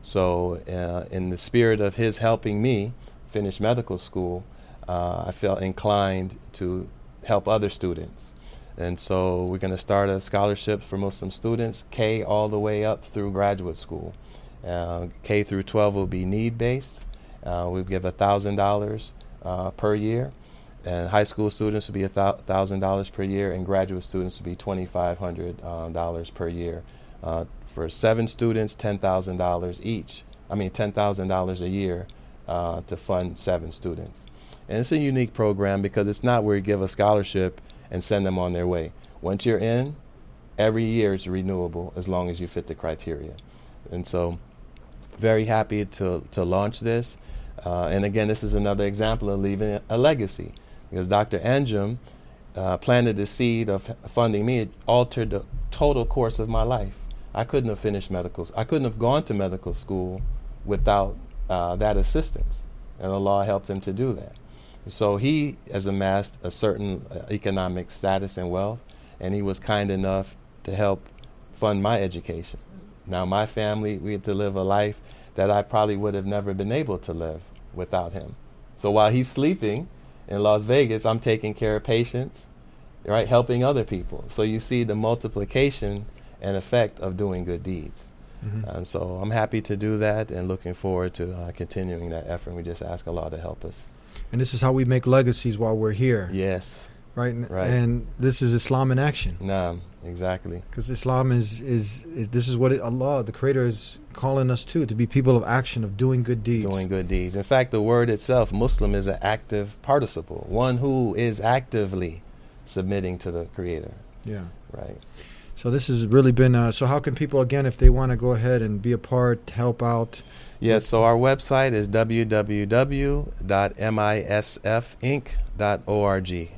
So uh, in the spirit of his helping me finish medical school, Uh, I felt inclined to help other students. And so we're going to start a scholarship for Muslim students, K all the way up through graduate school. Uh, K through twelve will be need-based. Uh, we give one thousand dollars uh, per year. And high school students will be one thousand dollars per year, and graduate students will be twenty-five hundred dollars uh, per year. Uh, for seven students, ten thousand dollars each. I mean, ten thousand dollars a year uh, to fund seven students. And it's a unique program because it's not where you give a scholarship and send them on their way. Once you're in, every year it's renewable as long as you fit the criteria. And so very happy to, to launch this. Uh, and again, this is another example of leaving a, a legacy, because Doctor Anjum uh, planted the seed of funding me. It altered the total course of my life. I couldn't have finished medical school. I couldn't have gone to medical school without uh, that assistance. And Allah helped him to do that. So he has amassed a certain uh, economic status and wealth, and he was kind enough to help fund my education. Now my family, we had to live a life that I probably would have never been able to live without him. So while he's sleeping in Las Vegas, I'm taking care of patients, right, helping other people. So you see the multiplication and effect of doing good deeds. Mm-hmm. And so I'm happy to do that and looking forward to uh, continuing that effort. We just ask Allah to help us. And this is how we make legacies while we're here. Yes. Right? Right. And this is Islam in action. Naam, exactly. Because Islam is, is, is, this is what it, Allah, the Creator, is calling us to, to be people of action, of doing good deeds. Doing good deeds. In fact, the word itself, Muslim, is an active participle. One who is actively submitting to the Creator. Yeah. Right. So this has really been, uh, so how can people, again, if they want to go ahead and be a part, help out? Yes, so our website is w w w dot misf inc dot org.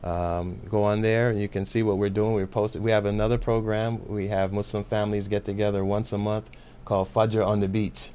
Um, go on there and you can see what we're doing. We're posted. We have another program. We have Muslim families get together once a month called Fajr on the Beach.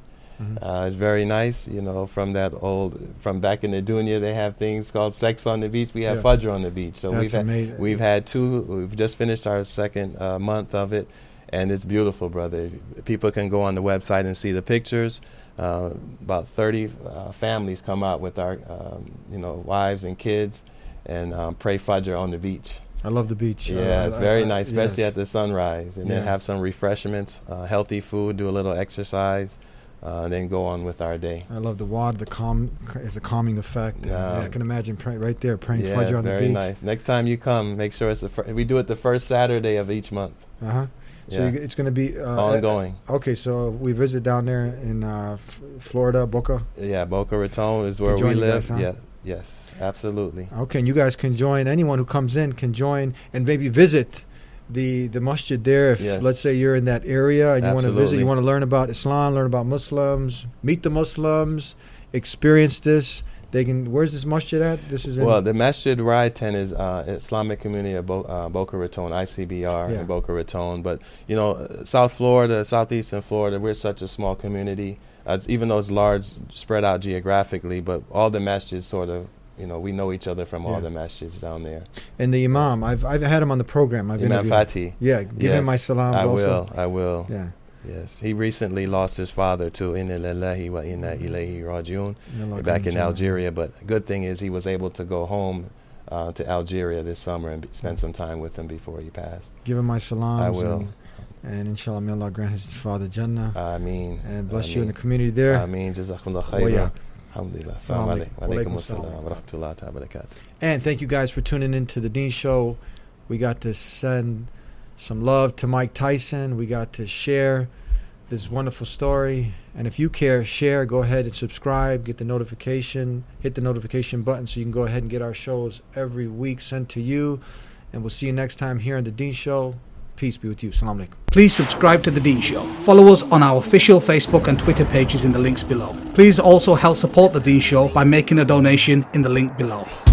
Mhm. Uh, it's very nice, you know, from that old, from back in the dunya, they have things called sex on the beach. We have Yeah. Fajr on the beach. So That's we've had, amazing. we've had two, we've just finished our second uh, month of it, and it's beautiful, brother. People can go on the website and see the pictures. Uh, about thirty uh, families come out with our, um, you know, wives and kids, and um, pray Fajr on the beach. I love the beach. Yeah, Uh, it's I- very I- nice, especially yes. at the sunrise, and then Yeah. have some refreshments, uh, healthy food, do a little exercise, uh, and then go on with our day. I love the water. The calm is a calming effect. Yeah. Yeah, I can imagine pray, right there praying Yeah, Fajr it's on the very beach. nice. Next time you come, make sure it's the fir- we do it the first Saturday of each month. Uh huh. So Yeah. you, it's going to be uh, Ongoing. Okay, so we visit down there in uh, F- Florida, Boca. Yeah, Boca Raton is where join we you live. guys, huh? Yeah, yes, absolutely. Okay, and you guys can join. Anyone who comes in can join and maybe visit the the masjid there. If Yes. let's say you're in that area and you want to visit, Absolutely. you want to learn about Islam, learn about Muslims, meet the Muslims, experience this. They can. Where's this masjid at? This is in. Well, the Masjid where I attend is uh, Islamic Community of Bo- uh, Boca Raton, I C B R Yeah. in Boca Raton. But, you know, uh, South Florida, southeastern Florida, we're such a small community, uh, it's, even though it's large, spread out geographically, but all the masjids sort of, you know, we know each other from all Yeah. the masjids down there. and the Imam, I've I've had him on the program. I've Imam interviewed him. Fatih. Yeah, give Yes, him my salams I also. will, I will. Yeah. Yes, he recently lost his father too. Inna lillahi wa inna ilayhi rajiun. May Allah Back in grant you- Algeria, but the good thing is he was able to go home uh, to Algeria this summer and b- spend some time with him before he passed. Give him my salams. I will. And, and inshallah, may Allah grant his father Jannah. I mean, and bless you in the community there. I mean, jazakumullah Wa khairan. yak. Alhamdulillah. Assalamu Assalamu alaikum. alaikum. Wa alaikum Wa alaikum assalam wa rahmatullahi wa barakatuh. And thank you guys for tuning in to the Dean Show. We got to send some love to Mike Tyson. We got to share this wonderful story. And if you care, share, go ahead and subscribe, get the notification, hit the notification button so you can go ahead and get our shows every week sent to you. And we'll see you next time here on the Dean Show. Peace be with you. Assalamu alaikum. Please subscribe to The Dean Show. Follow us on our official Facebook and Twitter pages in the links below. Please also help support The Dean Show by making a donation in the link below.